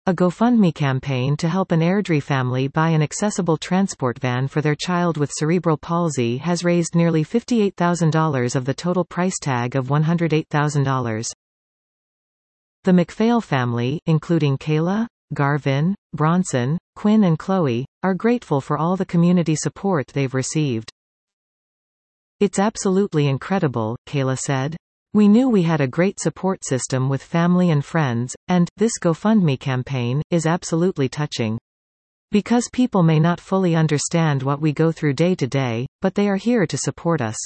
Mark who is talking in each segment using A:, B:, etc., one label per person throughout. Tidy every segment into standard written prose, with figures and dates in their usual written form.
A: A GoFundMe campaign to help an Airdrie family buy an accessible transport van for their child with cerebral palsy has raised nearly $58,000 of the total price tag of $108,000. The McPhail family, including Kayla, Garvin, Bronson, Quinn and Chloe, are grateful for all the community support they've received. "It's absolutely incredible," Kayla said. "We knew we had a great support system with family and friends, and this GoFundMe campaign is absolutely touching. Because people may not fully understand what we go through day to day, but they are here to support us."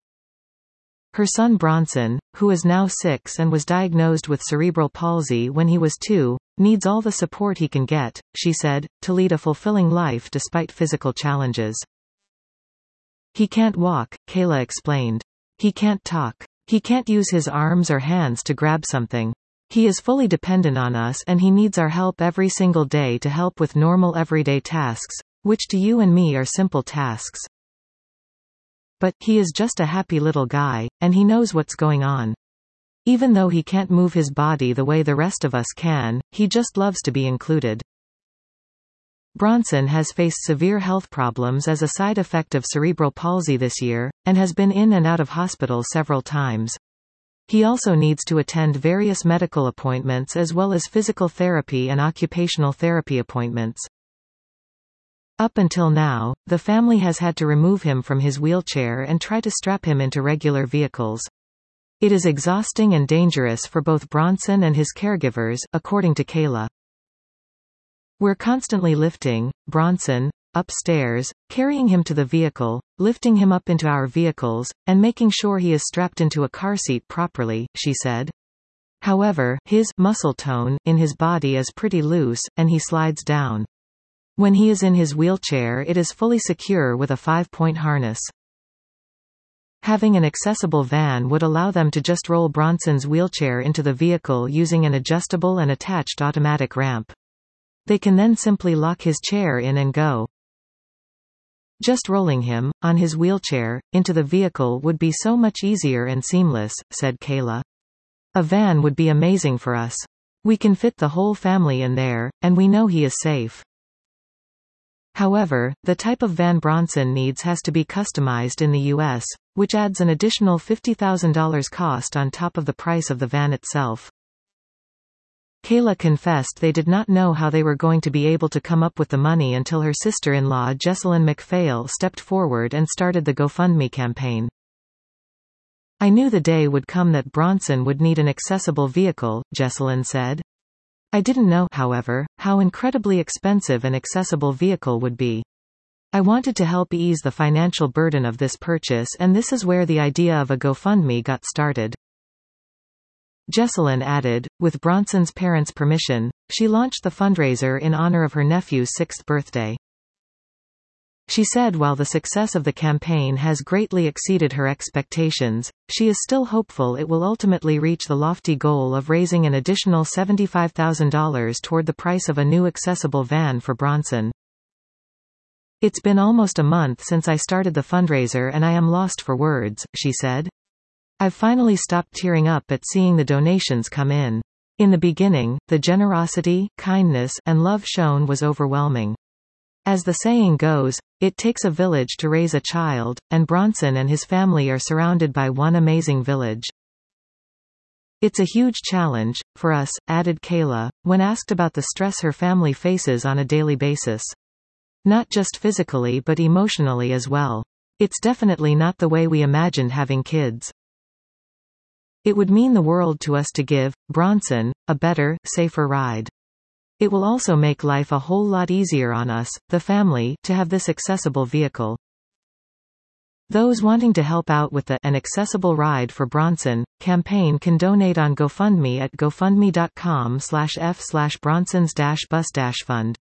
A: Her son Bronson, who is now 6 and was diagnosed with cerebral palsy when he was 2, needs all the support he can get, she said, to lead a fulfilling life despite physical challenges. "He can't walk," Kayla explained. "He can't talk. He can't use his arms or hands to grab something. He is fully dependent on us and he needs our help every single day to help with normal everyday tasks, which to you and me are simple tasks. But he is just a happy little guy, and he knows what's going on. Even though he can't move his body the way the rest of us can, he just loves to be included." Bronson has faced severe health problems as a side effect of cerebral palsy this year, and has been in and out of hospital several times. He also needs to attend various medical appointments as well as physical therapy and occupational therapy appointments. Up until now, the family has had to remove him from his wheelchair and try to strap him into regular vehicles. "It is exhausting and dangerous for both Bronson and his caregivers," according to Kayla. "We're constantly lifting Bronson upstairs, carrying him to the vehicle, lifting him up into our vehicles, and making sure he is strapped into a car seat properly," she said. However, his muscle tone in his body is pretty loose, and he slides down. When he is in his wheelchair, it is fully secure with a 5-point harness. Having an accessible van would allow them to just roll Bronson's wheelchair into the vehicle using an adjustable and attached automatic ramp. They can then simply lock his chair in and go. "Just rolling him, on his wheelchair, into the vehicle would be so much easier and seamless," said Kayla. "A van would be amazing for us. We can fit the whole family in there, and we know he is safe." However, the type of van Bronson needs has to be customized in the U.S., which adds an additional $50,000 cost on top of the price of the van itself. Kayla confessed they did not know how they were going to be able to come up with the money until her sister-in-law Jessalyn McPhail stepped forward and started the GoFundMe campaign. "I knew the day would come that Bronson would need an accessible vehicle," Jessalyn said. "I didn't know, however, how incredibly expensive an accessible vehicle would be. I wanted to help ease the financial burden of this purchase, and this is where the idea of a GoFundMe got started." Jessalyn added, with Bronson's parents' permission, she launched the fundraiser in honor of her nephew's 6th birthday. She said while the success of the campaign has greatly exceeded her expectations, she is still hopeful it will ultimately reach the lofty goal of raising an additional $75,000 toward the price of a new accessible van for Bronson. "It's been almost a month since I started the fundraiser and I am lost for words," she said. "I've finally stopped tearing up at seeing the donations come in. In the beginning, the generosity, kindness, and love shown was overwhelming. As the saying goes, it takes a village to raise a child, and Bronson and his family are surrounded by one amazing village. It's a huge challenge, for us," added Kayla, when asked about the stress her family faces on a daily basis. "Not just physically but emotionally as well. It's definitely not the way we imagined having kids. It would mean the world to us to give Bronson a better, safer ride. It will also make life a whole lot easier on us, the family, to have this accessible vehicle." Those wanting to help out with the An Accessible Ride for Bronson campaign can donate on GoFundMe at gofundme.com/f/bronsons-bus-fund.